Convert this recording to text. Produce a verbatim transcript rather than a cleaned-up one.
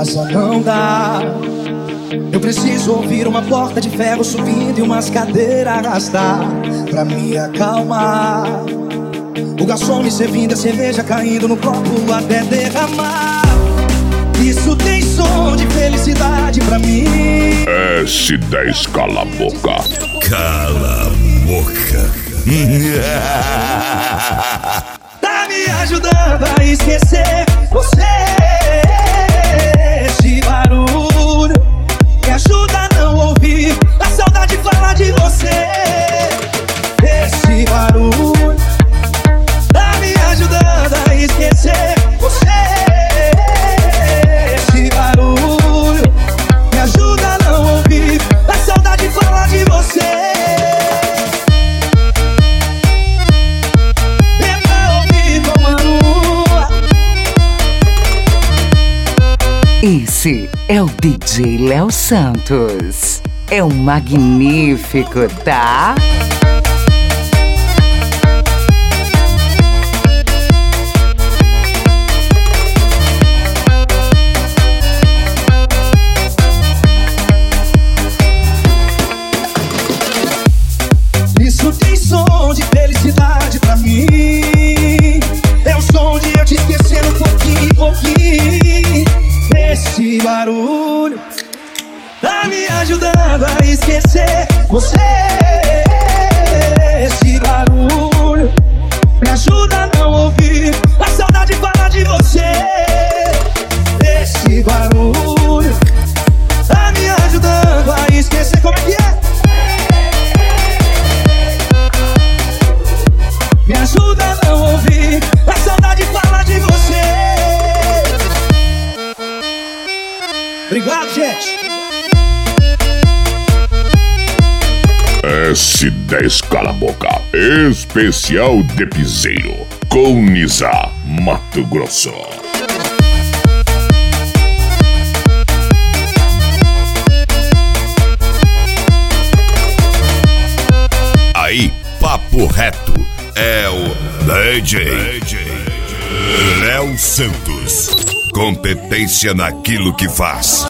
casa não dá. Eu preciso ouvir uma porta de ferro subindo e umas cadeiras arrastar pra me acalmar. O garçom me servindo a cerveja caindo no copo até derramar. Isso tem som de felicidade pra mim. S dez cala a boca. Cala a boca. Tá me ajudando a esquecer você. Esse barulho me ajuda a não ouvir a saudade falar de você. Esse barulho tá me ajudando a esquecer você. Esse barulho me ajuda a não ouvir a saudade falar de você. Esse é o D J Léo Santos. É um magnífico, tá? Isso tem som de felicidade pra mim. É o som de eu te esquecer um pouquinho, pouquinho. Esse barulho tá me ajudando a esquecer você. Esse barulho me ajuda a não ouvir a saudade falar de você. Esse barulho tá me ajudando a esquecer. Como é que é? Me ajuda a não ouvir a saudade falar de você. Obrigado, gente. S dez cala a boca. Especial de piseiro. Com Nisa, Mato Grosso. Aí, papo reto. É o D J Léo Santos. Competência naquilo que faz.